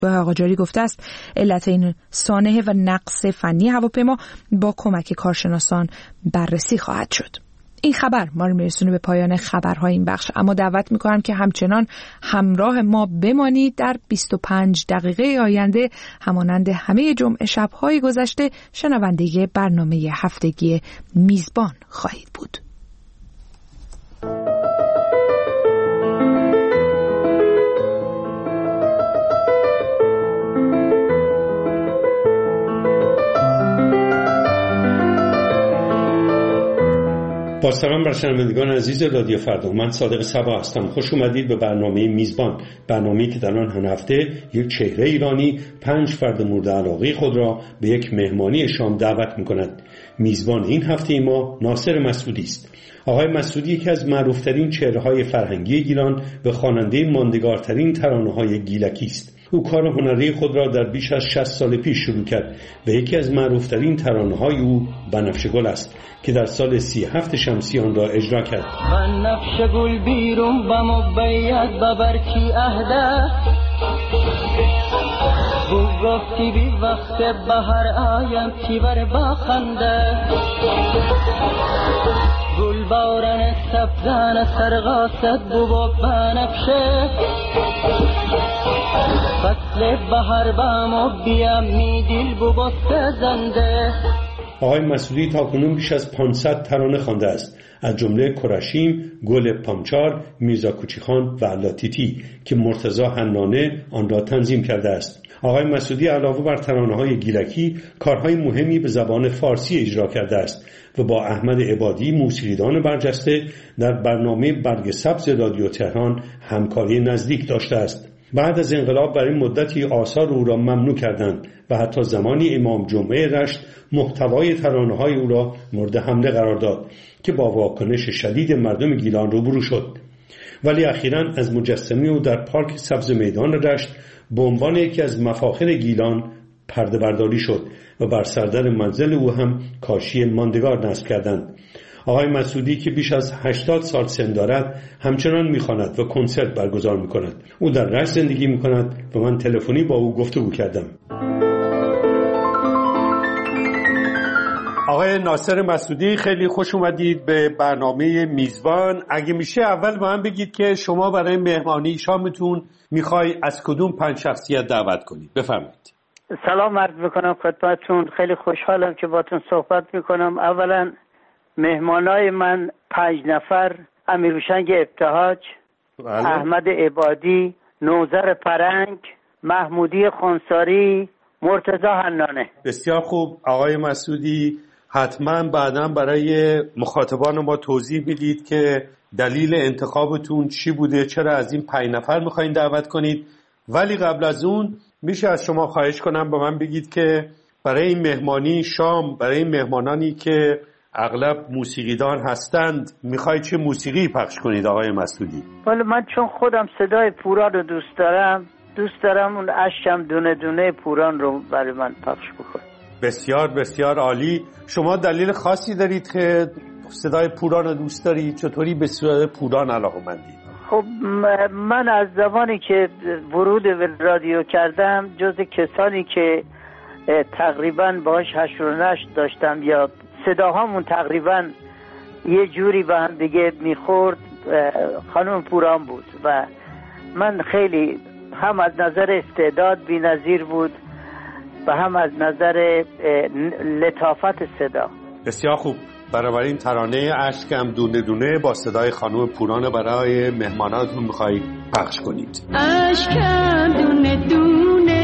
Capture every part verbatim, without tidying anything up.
قاجاری گفته است علت این سانحه و نقص فنی هواپیما با کمک کارشناسان بررسی خواهد شد. این خبر ما رو میرسونه به پایان خبرهای این بخش، اما دعوت میکنم که همچنان همراه ما بمانید. در بیست و پنج دقیقه آینده همانند همه جمعه شب‌های گذشته شنونده برنامه هفتگی میزبان خواهید بود. با سلام بر شنوندگان عزیز رادیو فردا، من صادق صبا هستم. خوش اومدید به برنامه میزبان، برنامه‌ای که در آن هر هفته یک چهره ایرانی پنج فرد مورد علاقه خود را به یک مهمانی شام دعوت می‌کند. میزبان این هفته ما ناصر مسعودی است. آقای مسعودی یکی از معروف‌ترین چهره‌های فرهنگی گیلان و خواننده ماندگارترین ترانه‌های گیلکی است. او کار هنری خود را در بیش از شصت سال پیش شروع کرد و یکی از معروف‌ترین ترانه‌های او بنفشه گل است که در سال سی و هفت شمسی آن را اجرا کرد. بنفشه گل بیرون با مبید ببرکی اهده بو گفتی بی وقت بهر آیم تیور بخنده گل بارن سبزن سرغاست بو با بنفشه فصل بهر بام بیم می دل بو با سزنده. آقای مسعودی تاکنون بیش از پانصد ترانه خوانده است، از جمله کرشیم، گل پامچار، میرزا کوچیخان و علاتیتی که مرتضی حنانه آن را تنظیم کرده است. آقای مسعودی علاوه بر ترانه‌های گیلکی کارهای مهمی به زبان فارسی اجرا کرده است و با احمد عبادی موسیقیدان برجسته در برنامه برگ سبز رادیو تهران همکاری نزدیک داشته است. بعد از انقلاب برای مدتی آثار او را ممنوع کردند و حتی زمانی امام جمعه رشت محتوای ترانه‌های او را مورد حمله قرار داد که با واکنش شدید مردم گیلان روبرو شد. ولی اخیراً از مجسمه او در پارک سبز میدان رشت به عنوان یکی از مفاخر گیلان پرده برداری شد و بر سردر منزل او هم کاشی ماندگار نصب کردند. آقای مسعودی که بیش از هشتاد سال سن دارد همچنان می‌خواند و کنسرت برگزار می‌کند. او در رشت زندگی می‌کند و من تلفنی با او گفتگو کردم. آقای ناصر مسعودی، خیلی خوش اومدید به برنامه میزبان. اگه میشه اول با هم بگید که شما برای مهمانی شامتون میخوای از کدوم پنج شخصیت دعوت کنید؟ بفرمایید. سلام عرض میکنم خدمتتون. خیلی خوشحالم که باتون صحبت میکنم. اولا مهمانای من پنج نفر: امیرهوشنگ ابتهاج، بله. احمد عبادی، نوذر پرنگ، محمودی خونساری، مرتضی حنانه. بسیار خوب آقای مسعودی، حتما بعداً برای مخاطبان ما توضیح میدید که دلیل انتخابتون چی بوده، چرا از این پنج نفر میخواین دعوت کنید. ولی قبل از اون میشه از شما خواهش کنم به من بگید که برای این مهمانی شام، برای این مهمانانی که اغلب موسیقیدان هستند، میخوای چه موسیقی پخش کنید آقای مسعودی؟ ولی من چون خودم صدای پوران رو دوست دارم دوست دارم اون اشکم دونه دونه پوران رو برای من پخش بکن. بسیار بسیار عالی. شما دلیل خاصی دارید که صدای پوران رو دوست دارید؟ چطوری به صدای پوران علاقه‌مندید؟ خب من از زمانی که ورود به رادیو کردم جز کسانی که تقریبا باهاش حشر و نشر داشتم یا صداهامون تقریبا یه جوری به هم دیگه میخورد خانم پوران بود و من خیلی هم از نظر استعداد بی‌نظیر بود و هم از نظر لطافت صدا. بسیار خوب. برای این ترانه اشکم دونه دونه با صدای خانم پوران برای مهماناتون میخوایی پخش کنید. اشکم دونه دونه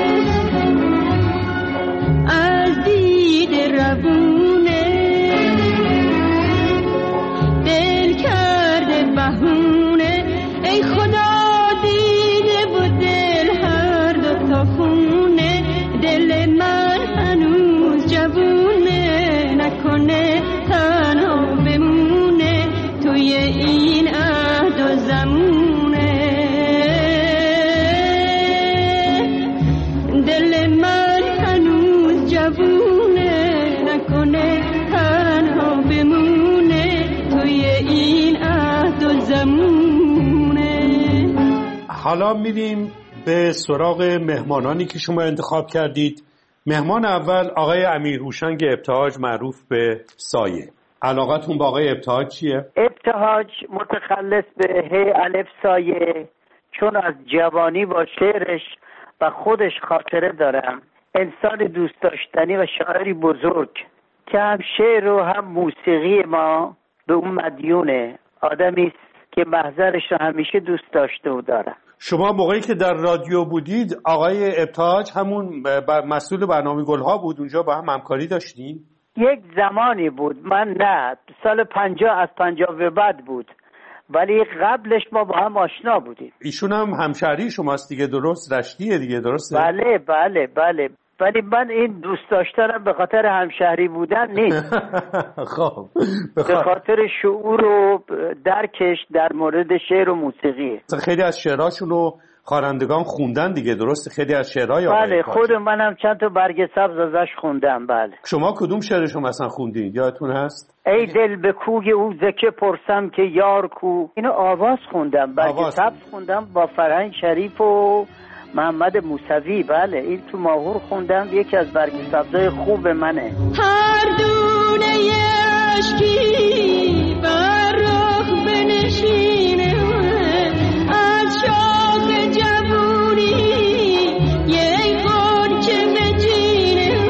از دید روونه دل کرده بهونه ای خدا دیده و دل هر دو تا خونه دل من هنوز جوونه نکنه تنها بمونه توی این عهد و زمونه دل من هنوز جوونه نکنه تنها بمونه توی این عهد و زمونه. حالا میریم به سراغ مهمانانی که شما انتخاب کردید. مهمان اول آقای امیر هوشنگ ابتهاج معروف به سایه. علاقتون با آقای ابتهاج چیه؟ ابتهاج متخلص به هی الف سایه، چون از جوانی با شعرش و خودش خاطره دارم. انسان دوست داشتنی و شاعری بزرگ که هم شعر و هم موسیقی ما به اون مدیونه. آدمی است که محضرش رو همیشه دوست داشته و دارم. شما موقعی که در رادیو بودید آقای ابتهاج همون مسئول برنامه گلها بود، اونجا با هم همکاری داشتین؟ یک زمانی بود، من نه، سال پنجاه از پنجاه به بعد بود، ولی قبلش ما با هم آشنا بودیم. ایشون هم همشهری شماست دیگه، درست؟ رشتیه دیگه، درسته؟ بله بله بله، ولی من این دوست داشتنم به خاطر همشهری بودن نیست. خب به خاطر شعور و درکش در مورد شعر و موسیقی. خیلی از شعرهاشون رو خوانندگان خوندن دیگه، درسته؟ خیلی از شعرهای بله، خود منم چند تا برگ سبز ازش خوندم. بله. شما کدوم شعرشو مثلا خوندین؟ یادتون هست؟ ای دل به کوی او زکه پرسم که یار کو. اینو آواز خوندم، برگ سبز خوندم با فرهنگ شریف و محمد موسوی. بله، این تو ماهور خوندم، یکی از برگ سبزای خوب منه. هر دونه اشکی بر رخ بنشینه از شاخ جوونی یک غنچه بچینه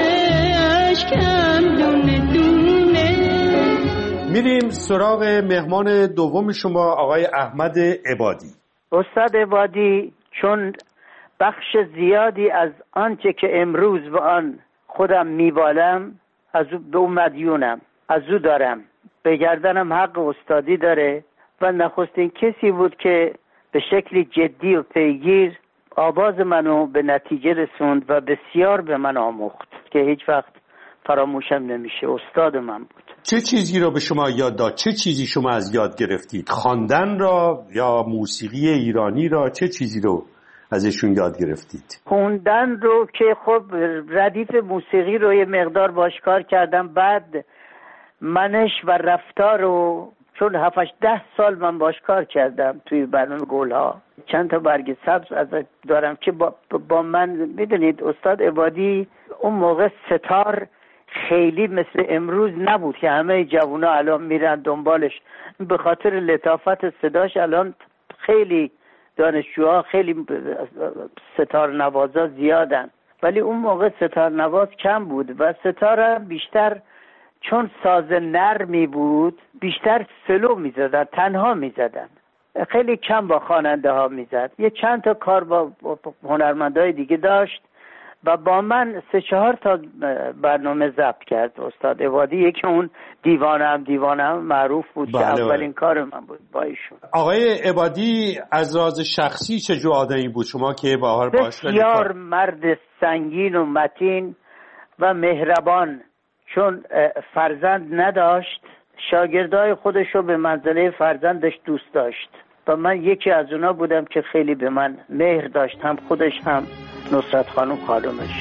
اشکم دونه دونه. میریم سراغ مهمان دوم شما آقای احمد عبادی. استاد عبادی چون بخش زیادی از آنچه که امروز به آن خودم میبالم از او به او مدیونم، از او دارم. به گردنم حق استادی داره و نخستین کسی بود که به شکلی جدی و پیگیر آواز منو به نتیجه رسوند و بسیار به من آموخت که هیچ وقت فراموشم نمیشه. استاد من بود. چه چیزی رو به شما یاد داد؟ چه چیزی شما از یاد گرفتید؟ خواندن را یا موسیقی ایرانی را؟ چه چیزی رو ازشون یاد گرفتید؟ خوندن رو که خب ردیف موسیقی رو یه مقدار باش کار کردم، بعد منش و رفتار رو چون هفتش ده سال من باش کار کردم توی برنامه گلها، چند تا برگ سبز از دارم که با, با من میدونید استاد عبادی اون موقع ستار خیلی مثل امروز نبود که همه جوونا الان میرن دنبالش. به خاطر لطافت صداش الان خیلی دانشجوها خیلی ستار نوازا زیادن، ولی اون موقع ستار نواز کم بود و ستار بیشتر چون ساز نرمی بود بیشتر سلو میزدن، تنها میزدن، خیلی کم با خواننده ها میزد. یه چند تا کار با هنرمندای دیگه داشت و با من سه چهار تا برنامه ضبط کرد استاد عبادی. یکی اون دیوانم دیوانم معروف بود که اولین کار من بود با ایشون. آقای عبادی از راز شخصی چه جو آدمی بود شما که باهاش باش بسیار مرد سنگین و متین و مهربان، چون فرزند نداشت شاگردای خودش رو به منزله فرزندش دوست داشت و من یکی از اونا بودم که خیلی به من مهر داشت، هم خودش هم نصرت خانم خانومش.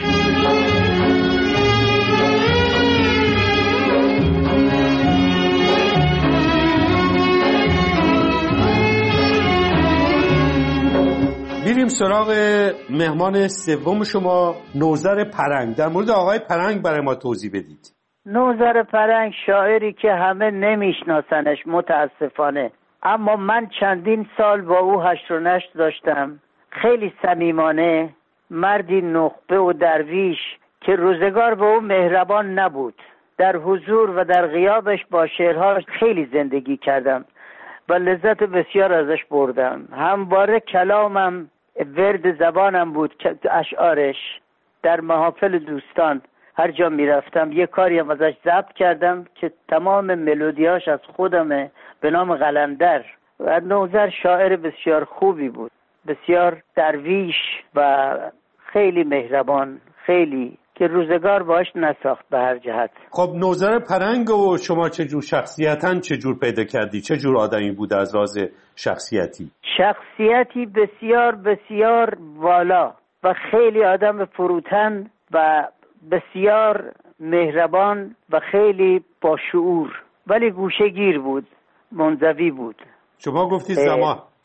میریم سراغ مهمان سوم شما نوذر پرنگ. در مورد آقای پرنگ برای ما توضیح بدید. نوذر پرنگ شاعری که همه نمیشناسنش متاسفانه، اما من چندین سال با او هشت و نشت داشتم. خیلی صمیمانه، مردی نخبه و درویش که روزگار با او مهربان نبود. در حضور و در غیابش با شعرهاش خیلی زندگی کردم و لذت بسیار ازش بردم. همواره کلامم ورد زبانم بود که اشعارش در محافل دوستان هر جا می رفتم یه کاری هم ازش ضبط کردم که تمام ملودیاش از خودمه به نام قلندر. و نوذر شاعر بسیار خوبی بود، بسیار درویش و خیلی مهربان، خیلی که روزگار باش نساخت به هر جهت. خب نوذر پرنگ و شما چه جور شخصیتاً چه جور پیدا کردی؟ چه جور آدمی بود از راز شخصیتی؟ شخصیتی بسیار بسیار والا و خیلی آدم فروتن و بسیار مهربان و خیلی با شعور، ولی گوشه گیر بود، منزوی بود. شما گفتی زمان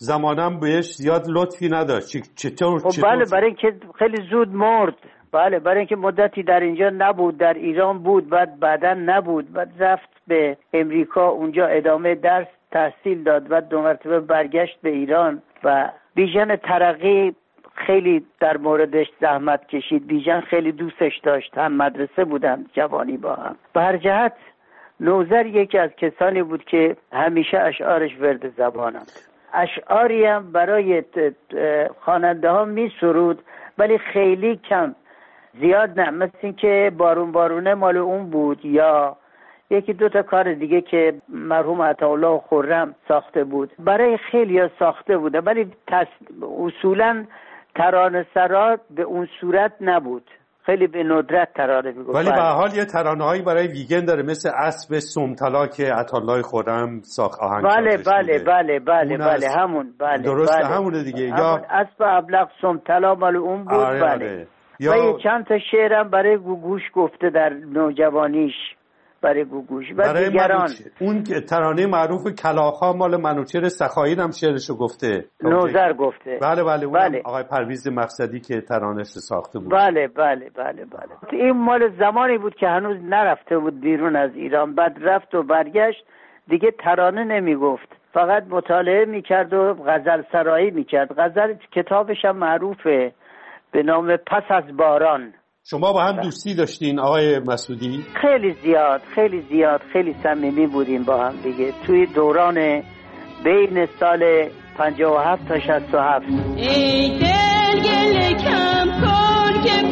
زمانم بهش زیاد لطفی نداشت. چطور خب بله، برای اینکه خیلی زود مرد. بله، برای اینکه مدتی در اینجا نبود، در ایران بود، بعد بعدا نبود، بعد رفت به امریکا، اونجا ادامه درس تحصیل داد، بعد دو مرتبه برگشت به ایران و بیژن ترقی خیلی در موردش زحمت کشید. بیژن خیلی دوستش داشت، هم مدرسه بودن جوانی با هم. به هر جهت نوذر یکی از کسانی بود که همیشه اشعارش ورد زبانم. اشعاری هم برای خواننده ها می سرود، ولی خیلی کم، زیاد نه. مثل این که بارون بارونه مال اون بود، یا یکی دو تا کار دیگه که مرحوم عطاالله خرم ساخته بود. برای خیلی ها ساخته بوده، ولی تص... اصولا ترانه سرا به اون صورت نبود. خیلی به ندرت ترانه میگفت. ولی به هر حال یه ترانه هایی برای ویگن داره، مثل اسب سمطلا که عطاالله خرم ساخت آهنگ. بله بله بله بله بله همون. بله درسته، بله. همونه دیگه. همون یا اسب ابلق سمطلا مال اون بود. آره بله آره. یا... و یه چند تا شعرم برای گوگوش گفته در نوجوانیش، برای گوگوش و دیگران. اون ترانه معروف کلاغ‌ها مال منوچهر سخایی هم شعرشو گفته، نوذر گفته. بله بله, بله. آقای پرویز مقصدی که ترانه‌اش ساخته بود. بله بله بله بله. این مال زمانی بود که هنوز نرفته بود بیرون از ایران. بعد رفت و برگشت، دیگه ترانه نمیگفت، فقط مطالعه میکرد و غزل سرایی میکرد. غزل کتابش هم معروفه به نام پس از باران. شما با هم دوستی داشتین آقای مسعودی؟ خیلی زیاد خیلی زیاد خیلی صمیمی بودیم با هم دیگه توی دوران بین سال پنجاه و هفت تا شصت و هفت. ای دل گل کم کن که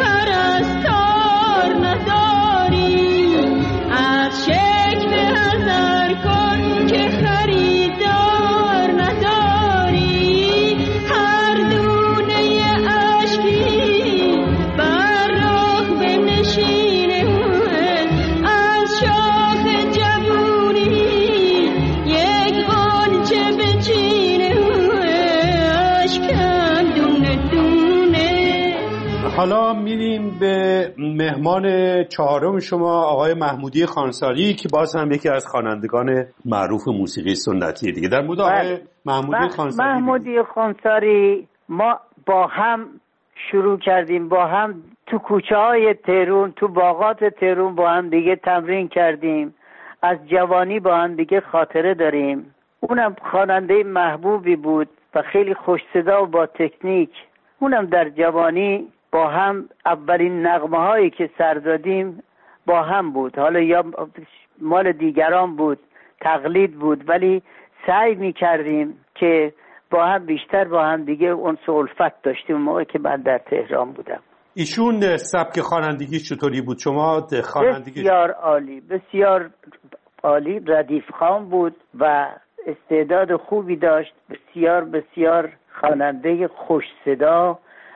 پرستار نداری، از شکل حذر کن که خریدار نداری، هر دونه اشکی بر رخ بنشینه از شاخ جوونی، یک غنچه بچینه اشکم دونه دونه. حالا میریم به مهمان چهارم شما، آقای محمودی خانساری، که باز هم یکی از خوانندگان معروف موسیقی سنتی دیگه. در مورد آقای محمودی خانساری محمودی خانساری ما با هم شروع کردیم، با هم تو کوچه های تهران، تو باغات تهران با هم دیگه تمرین کردیم، از جوانی با هم دیگه خاطره داریم. اونم خواننده محبوبی بود و خیلی خوش صدا و با تکنیک. اونم در جوانی با هم اولین نغمه هایی که سر دادیم با هم بود، حالا یا مال دیگران بود، تقلید بود، ولی سعی می کردیم که با هم بیشتر با هم دیگه انس و الفت داشتیم موقعی که من در تهران بودم. ایشون سبک خوانندگی چطوری بود؟ شما خوانندگی بسیار عالی، بسیار عالی، ردیف خوان بود و استعداد خوبی داشت، بسیار بسیار خواننده خوش صدا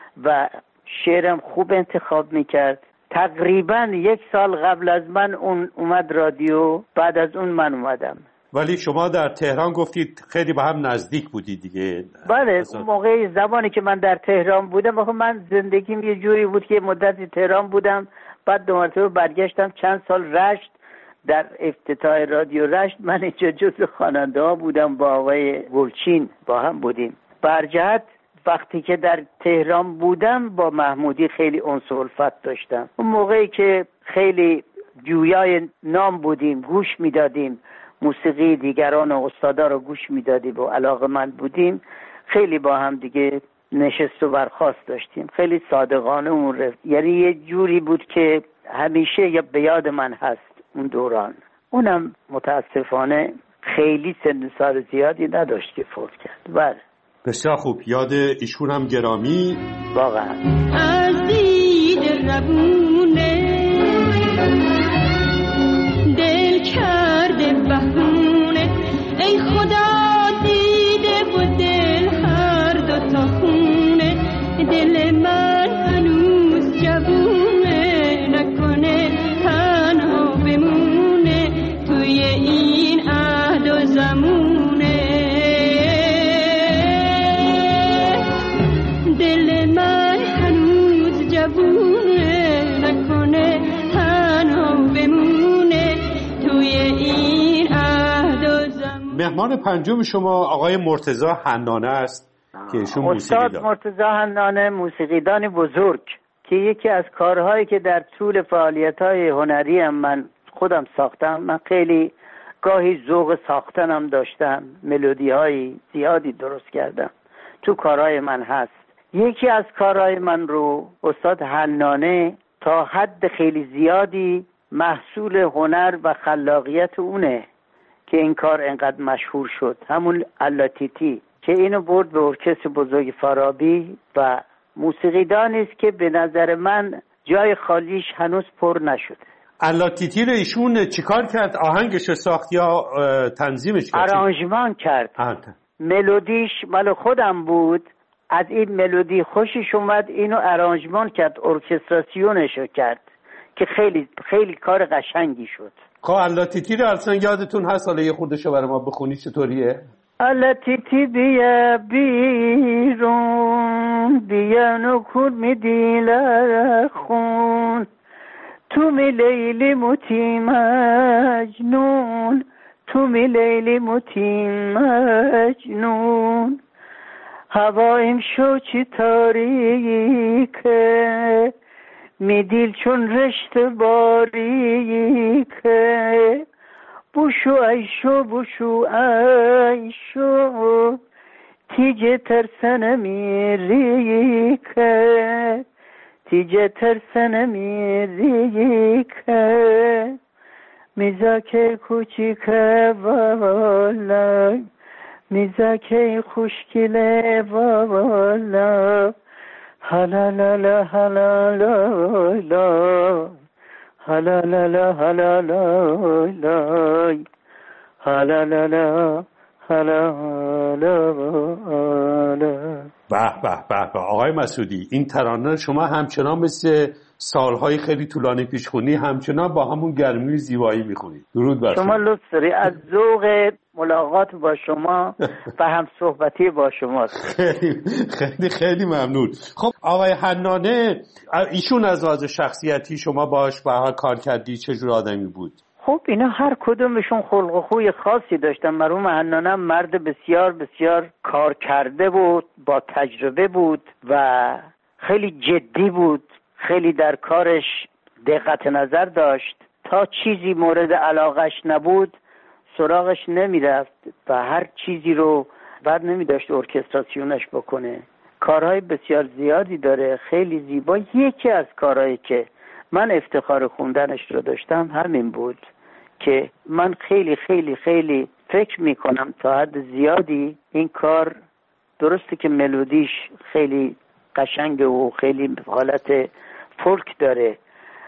و شعرم خوب انتخاب میکرد. تقریبا یک سال قبل از من اون اومد رادیو، بعد از اون من اومدم. ولی شما در تهران گفتید خیلی با هم نزدیک بودید دیگه. بله اون موقع زمانی که من در تهران بودم، من زندگیم یه جوری بود که مدتی تهران بودم، بعد دو مرتبه برگشتم چند سال رشت، در افتتاح رادیو رشت من اینجا جزو خواننده ها بودم، با آقای گلچین با هم بودیم. برجهت وقتی که در تهران بودم با محمودی خیلی انس و الفت داشتم. اون موقعی که خیلی جویای نام بودیم، گوش میدادیم، موسیقی دیگران و استادا رو گوش میدادیم و علاقه‌مند بودیم، خیلی با هم دیگه نشست و برخاست داشتیم. خیلی صادقانه اون رفت، یعنی یه جوری بود که همیشه به یاد من هست اون دوران. اونم متاسفانه خیلی سن سال زیادی نداشت که فوت کرد. بله بسیار خوب، یاد ایشون هم گرامی. واقعا از دید ربونه دل کرده بهونه، ای خدا دیده و دل هر دو تا خونه، دل من هنوز جوونه، نکنه تنها بمونه توی این عهد و زمونه، دل من هنوز جوونه، نکنه تنها مهمان پنجم شما آقای مرتضی حنانه است که ایشون موسیقی استاد مرتضی حنانه موسیقیدان بزرگ که یکی از کارهایی که در طول فعالیت‌های هنری هم من خودم ساختم، من خیلی گاهی ذوق ساختنم داشتم، ملودی‌های زیادی درست کردم، تو کارهای من هست. یکی از کارهای من رو استاد حنانه تا حد خیلی زیادی محصول هنر و خلاقیت اونه که این کار انقدر مشهور شد، همون اللاتیتی که اینو برد به ارکستر بزرگ فارابی و موسیقیدانی است که به نظر من جای خالیش هنوز پر نشده. اللاتیتی رو ایشون چیکار کرد؟ آهنگش رو ساخت یا تنظیمش کرد؟ آرانژمان کرد. آهنگ. ملودیش مال خودم بود، از این ملودی خوشش اومد، اینو آرانژمان کرد، ارکستراسیونش رو کرد که خیلی خیلی کار قشنگی شد. خب اللاتیتی رو اصلا یادتون هست؟ حالا یه خودشو برای ما بخونی چطوریه؟ اللاتیتی بیا بیرون بیا نکور می دیل خون تو می لیلی موتی مجنون تو می لیلی موتی مجنون هوایم شو چی تاریکه می دیل چون رشت باریکه بوشو ایشو بوشو ایشو تیجه ترسن میری که تیجه ترسن میری که میزاکه کوچیکه والا میزاکه خوشگله والا حلالا حلالا هلا لا لا هلا لا لا هلا لا لا هلا لا لا. به به به به آقای مسعودی، این ترانه شما همچنان مثل سالهای خیلی طولانی پیش خونی همچنان با همون گرمی و زیبایی میخونید. درود بر شما. شما لطف داری، از ذوق ملاقات با شما و هم صحبتی با شما. خیلی خیلی خیلی ممنون. خب آقای حنانه، ایشون از لحاظ شخصیتی شما باهاش به هر کار کردی چه جور آدمی بود؟ خب اینا هر کدومشون خلق و خوی خاصی داشتن. مرحوم حنانه مرد بسیار بسیار کار کرده بود، با تجربه بود و خیلی جدی بود، خیلی در کارش دقت نظر داشت. تا چیزی مورد علاقش نبود سراغش نمیرفت و هر چیزی رو بعد نمیداشت ارکستراسیونش بکنه. کارهای بسیار زیادی داره، خیلی زیبا. یکی از کارهایی که من افتخار خوندنش رو داشتم همین بود که من خیلی خیلی خیلی فکر میکنم تا حد زیادی این کار درسته که ملودیش خیلی قشنگه و خیلی حالت فولک داره،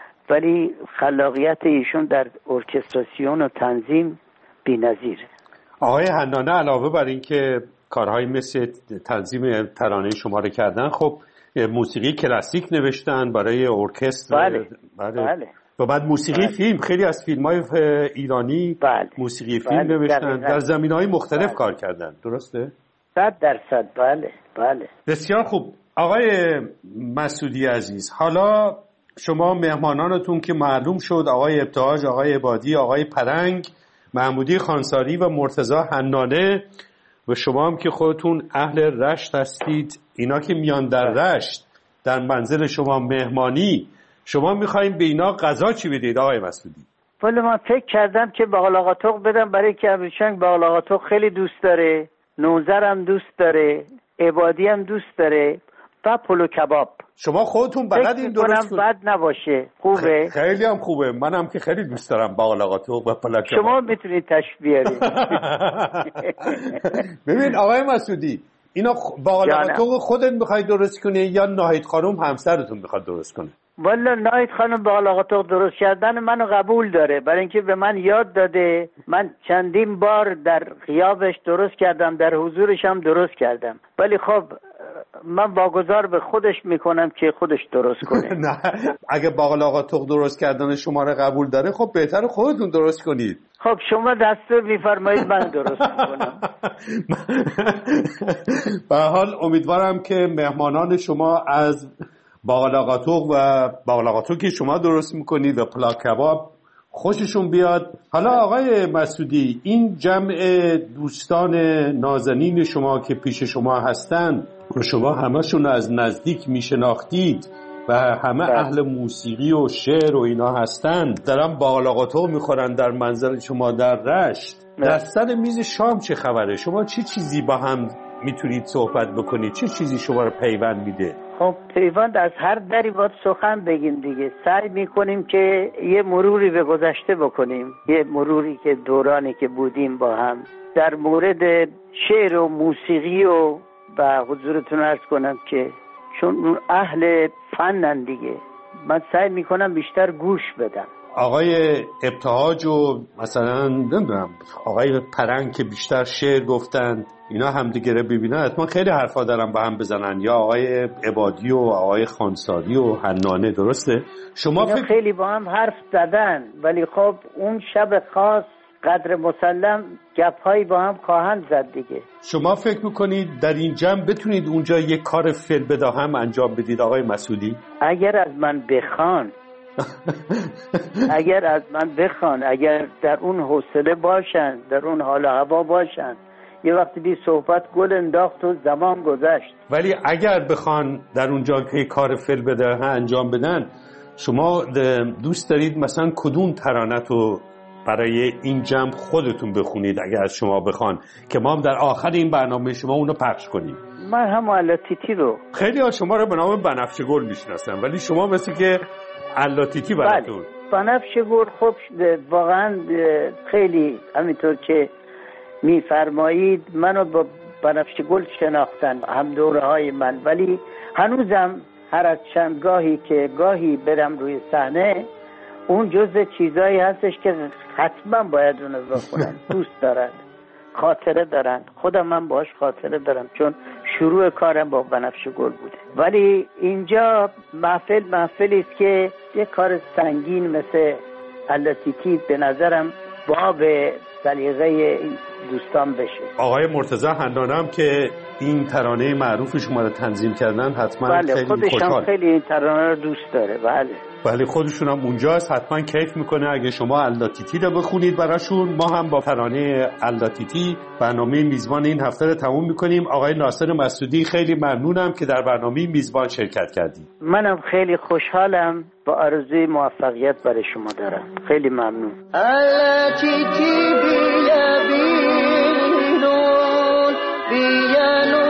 ولی خلاقیت ایشون در ارکستراسیون و تنظیم بی‌نظیره. آقای حنانه علاوه بر این که کارهای مثل تنظیم ترانه شما رو کردن، خب موسیقی کلاسیک نوشتن برای ارکستر. بله. بله. بله. و بعد موسیقی بله. فیلم، خیلی از فیلم‌های ایرانی بله. موسیقی فیلم بله. نوشتن، در زمینه‌های مختلف بله. کار کردن. درسته؟ صد درصد. بله بله. بسیار خوب. آقای مسعودی عزیز، حالا شما مهمانانتون که معلوم شد، آقای ابتهاج، آقای عبادی، آقای پرنگ، محمودی خانساری و مرتضی حنانه، و شما هم که خودتون اهل رشت هستید، اینا که میان در رشت در منزل شما مهمانی، شما میخواین به اینا غذا چی بدید آقای مسعودی؟ ولی من فکر کردم که باقلاقاتق بدم، برای که ابریشنگ باقلاقاتق خیلی دوست داره، نوزر هم دوست داره، عبادی هم دوست داره و پلو کباب. شما خودتون بلد این درست کنید؟ بد نباشه. خوبه؟ خیلی هم خوبه. منم که خیلی دوست دارم باقلاقاتق و پلو کباب. شما میتونید تشریف بیارید. ببین آقای مسعودی، اینا باقلاقاتق خودت میخوای درست کنی یا ناهید خانم همسرتون میخواد درست کنه؟ والا ناهید خانم باقلاقاتق درست کردن منو قبول داره، برای اینکه به من یاد داده. من چندین بار در غیابش درست کردم، در حضورش هم درست کردم، ولی خب من واگذار به خودش میکنم که خودش درست کنه. نه، اگه باقلاقاتق درست کردن شما رو قبول داره، خب بهتر خودتون درست کنید. خب شما دستور میفرمایید من درست کنم. به حال امیدوارم که مهمانان شما از باقلاقاتق و باقلاقاتق که شما درست میکنید و پلاک کباب خوششون بیاد. حالا آقای مسعودی، این جمع دوستان نازنین شما که پیش شما هستن رو شما همشون از نزدیک میشناختید و همه اهل موسیقی و شعر و اینا هستن، دارن باقلاقاتو میخورن در منزل شما در رشت. در سر میز شام چه خبره؟ شما چه چیزی با هم میتونید صحبت بکنید؟ چه چیزی شما رو پیوند میده؟ خب پیوند از هر دری باید سخن بگیم دیگه. سعی میکنیم که یه مروری به گذشته بکنیم، یه مروری که دورانی که بودیم با هم در مورد شعر و موسیقی و و حضورتون عرض کنم که چون اهل فنن دیگه، من سعی میکنم بیشتر گوش بدم. آقای ابتهاج و مثلا نمیدونم آقای پرنگ که بیشتر شعر گفتن، اینا هم دیگه رو ببینن حتما خیلی حرفا دارن با هم بزنن، یا آقای عبادی و آقای خانساری و حنانه، درسته؟ شما اینا فکر... خیلی با هم حرف زدن، ولی خب اون شب خاص قدر مسلم گپ‌هایی با هم خواهند زد دیگه. شما فکر میکنید در این جمع بتونید اونجا یک کار فعل بدا هم انجام بدید آقای مسعودی؟ اگر از من بخوان اگر از من بخوان اگر در اون حوصله باشن، در اون حال و هوا باشن. یه وقتی بی صحبت گل انداخت و زمان گذشت. ولی اگر بخوان در اونجا که کار فعل بدا هم انجام بدن، شما دوست دارید مثلا کدوم ترانه‌تو برای این جمع خودتون بخونید اگر از شما بخوان که ما هم در آخر این برنامه شما اونو پخش کنیم؟ من هم علاتیتی رو، خیلی ها شما رو به نام بنفشه گل میشناسن، ولی شما مثل که علاتیتی براتون. بنفشه گل خب واقعا خیلی همینطور که میفرمایید منو با بنفشه گل شناختن هم دوره های من، ولی هنوزم هر از چند گاهی که گاهی برم روی صحنه اون جزء چیزایی هستش که حتما باید اونو بخونن. دوست دارن، خاطره دارن، خودم من باش خاطره دارم چون شروع کارم با بنفشه گل بوده. ولی اینجا محفل محفلی است که یه کار سنگین مثل علاتیتی به نظرم باب سلیقه این دوستان بشه. آقای مرتضی حنانه هم که این ترانه معروف شما رو تنظیم کردن حتما بله خیلی خوشحال. بله خودش خیلی این ترانه رو دوست داره. بله بله خودشون هم اونجاست، حتما کیف میکنه اگه شما علاتیتی رو بخونید براشون. ما هم با ترانه علاتیتی برنامه میزبان این هفته رو تموم میکنیم. آقای ناصر مسعودی خیلی ممنونم که در برنامه میزبان شرکت کردید. منم خیلی خوشحالم، با آرزوی موفقیت برای شما دارم. خیلی ممنون. علاتیتی بیا بیرون بیانو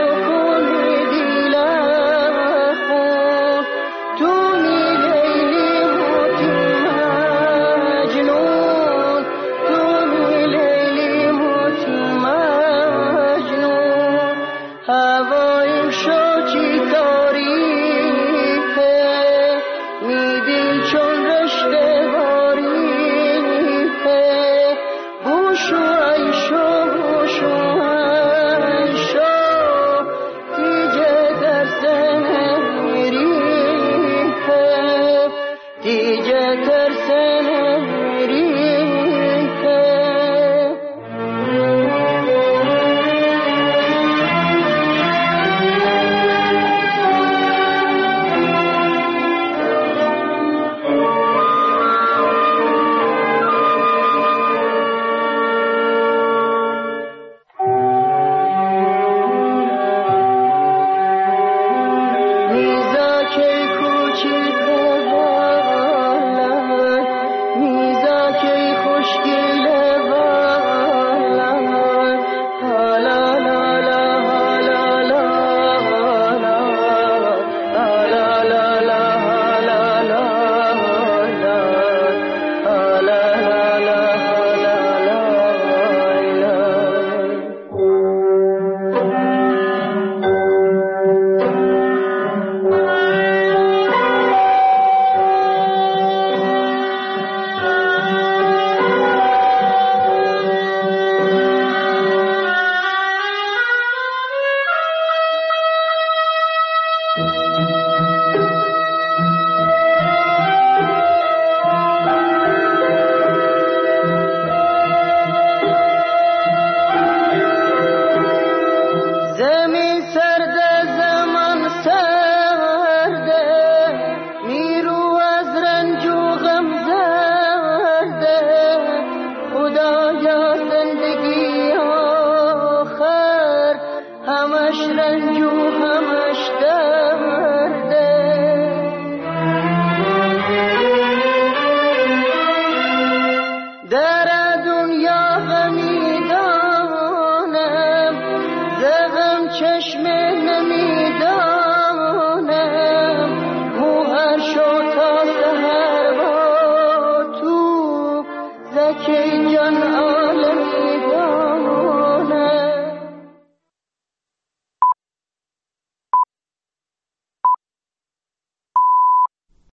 دیگه